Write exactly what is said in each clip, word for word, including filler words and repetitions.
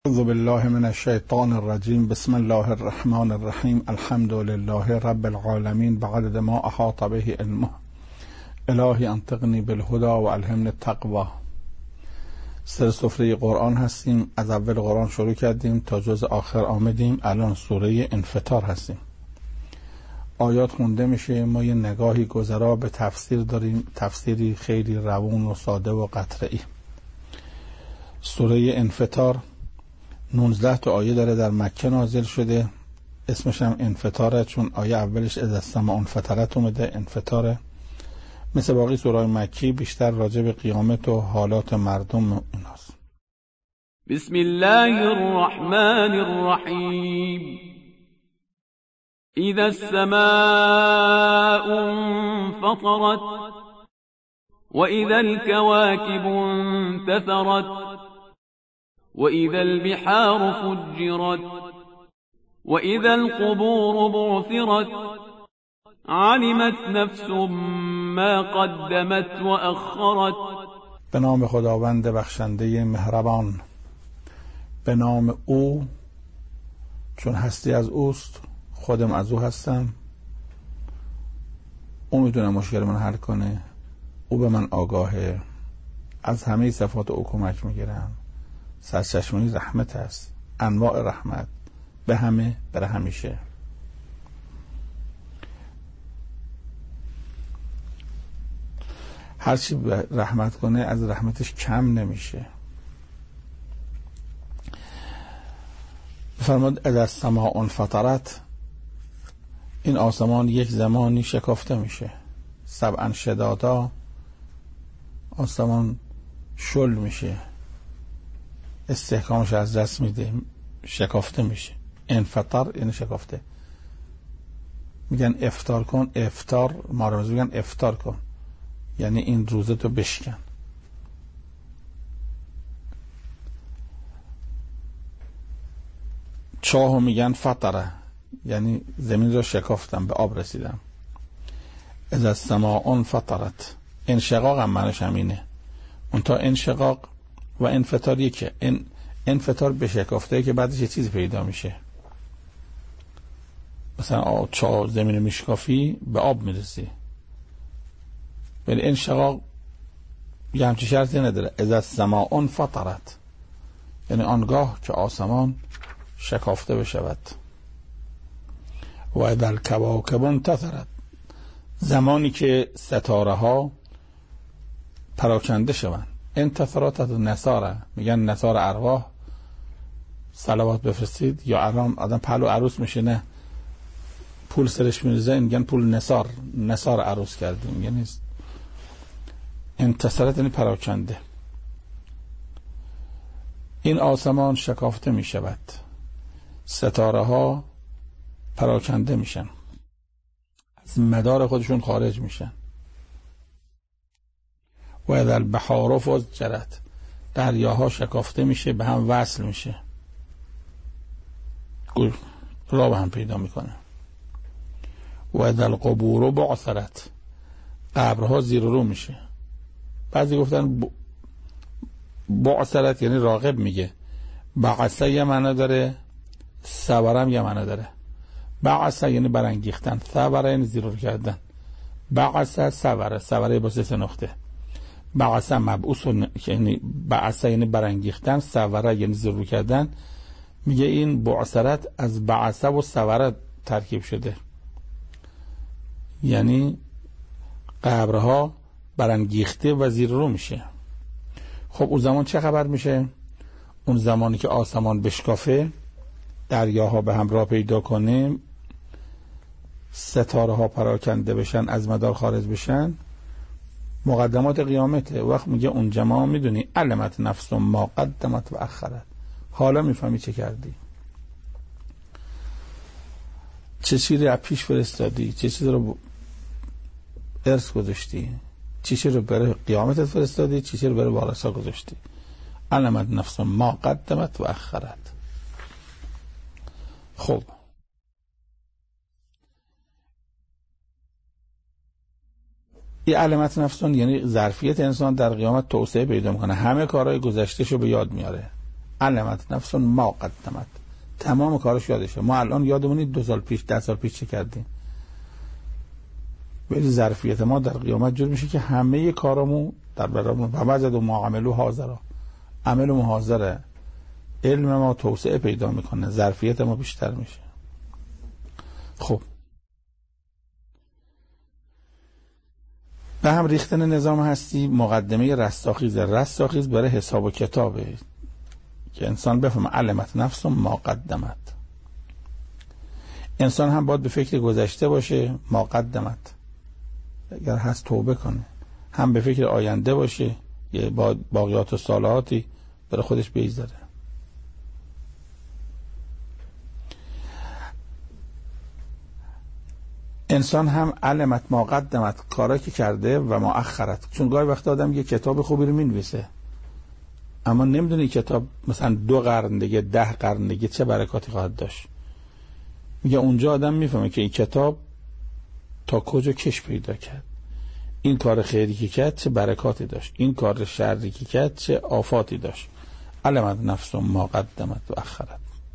اعوذ بالله من الشیطان الرجیم. بسم الله الرحمن الرحیم. الحمد لله رب العالمین بعدد ما احاط به علمه. الهی انطقنی بالهدى و الهمنی التقوی. سر سفره قرآن هستیم. از اول قرآن شروع کردیم تا جز آخر آمدیم. الان سوره انفطار هستیم. آیات خونده میشه، ما یه نگاهی گذرا به تفسیر داریم، تفسیری خیلی روون و ساده و قطعی. سوره انفطار نوزده تا آیه داره، در مکه نازل شده. اسمش هم انفطاره چون آیه اولش اذا السماء انفطرت اومده، انفطاره. مثل باقی سوره‌های مکی بیشتر راجع به قیامت و حالات مردم ایناست. بسم الله الرحمن الرحیم. اذا السماء انفطرت واذا الكواكب انتثرت وإذا البحار فجرت وإذا القبور بعثرت علمت نفس ما قدمت وأخرت. به نام خداوند بخشنده مهربان. به نام او، چون هستی از اوست، خودم از او هستم. او میتونه مشکل من حل کنه. او به من آگاهه. از همه صفات او کمک میگیرم. سرچشمه رحمت است، انواع رحمت به همه، بر همیشه. هرچی رحمت کنه از رحمتش کم نمیشه. فرمود اذا السماء انفطرت، این آسمان یک زمانی شکافته میشه. سبعا شدادا، آسمان شل میشه، استحکامش از دست میده، شکافته میشه. انفطار یعنی شکافته. میگن افطار کن، افطار مارمز میگن افطار کن، یعنی این روزه تو بشکن. چاهو میگن فطره، یعنی زمین رو شکافتم، به آب رسیدم. اذا السماء انفطرت، انشقاق هم معنیش همینه. اون تا انشقاق و انفطار یکه. ان انفطار به شکافته که بعدش یه چیزی پیدا میشه. مثلا چا زمین میشکافی به آب میرسی. ولی انشقاق یه همچی شرطی نداره. اذا السماء انفطرت یعنی آنگاه که آسمان شکافته بشود. و اذا الکواکب انتثرت، زمانی که ستاره ها پراکنده شوند. انتثارات نصاره، میگن نصار ارواح، صلوات بفرستید. یا الان آدم پهلو عروس میشه، نه پول سرش میریزه، میگن پول نصار، نصار عروس کردیم. یعنی انتثارات یعنی پراکنده. این آسمان شکافته میشود، ستاره ها پراکنده میشن، از مدار خودشون خارج میشن. و اذا البحار فجرت، دریاها شکافته میشه، به هم وصل میشه، راه به هم پیدا میکنه. و اذا القبور بعثرت، قبرها زیر رو میشه. بعضی گفتن بعثرت یعنی راغب میگه. بعثه یه معنی داره، صبرم یه معنی داره. بعثه یعنی برانگیختن، صبر یعنی زیر رو کردن. بعثه صبره، صبره با سه نقطه. بعثه مبعوث یعنی بعثه یعنی برانگیختن، صوره یعنی زیر کردن. میگه این بعثرت از بعثه و صوره ترکیب شده، یعنی قبرها برانگیخته و زیر رو میشه. خب اون زمان چه خبر میشه؟ اون زمانی که آسمان بشکافه، دریاها به هم راه پیدا کنه، ستاره ها پراکنده بشن، از مدار خارج بشن، مقدمات قیامته. وقت میگه اونجا ما میدونی علمت نفس ما قدمت و اخرت، حالا میفهمی چه کردی، چه چیزی رو پیش فرستادی، چه چیزی رو ارث گذاشتی، چه چیزی رو برای قیامتت فرستادی، چه چیزی رو برای وارثا گذاشتی. علمت نفس ما قدمت و اخرت. خب این علامت نفسون یعنی ظرفیت انسان در قیامت توسعه پیدا میکنه، همه کارهای گذشتهشو به یاد میاره. علمت نفس ما قدمت، تمام کارش یادشه. ما الان یادمونید دو سال پیش ده سال پیش چه کردیم، ولی ظرفیت ما در قیامت جور میشه که همه کارامو در برامون و وجد و ما عملو حاضره، عمل و حاضره، علم ما توسعه پیدا میکنه، ظرفیت ما بیشتر میشه. خب به هم ریختن نظام هستی مقدمه رستاخیز. رستاخیز برای حساب و کتابه که انسان بفهمه علمت نفس ما قدمت. انسان هم باید به فکر گذشته باشه، ما قدمت اگر هست توبه کنه، هم به فکر آینده باشه، یه باقیات و صالحاتی برای خودش بگذاره. انسان هم علمت ما قدمت، کارا که کرده و ما اخرت. چون گاهی وقت آدم یه کتاب خوبی رو مینویسه اما نمیدونی کتاب مثلا دو قرن دیگه، ده قرن دیگه چه برکاتی خواهد داشت. میگه اونجا آدم میفهمه که این کتاب تا کجا کش پیدا کرد، این کار خیری که کرد چه برکاتی داشت، این کار شری که کرد چه آفاتی داشت. علمت نفس ما قدمت و اخرت.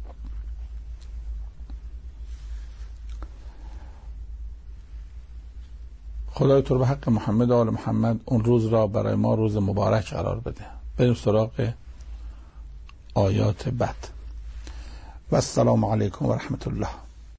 خدای تو رو به حق محمد و آل محمد اون روز را برای ما روز مبارک قرار بده. بریم سراغ آیات بعد. و السلام علیکم و رحمت الله.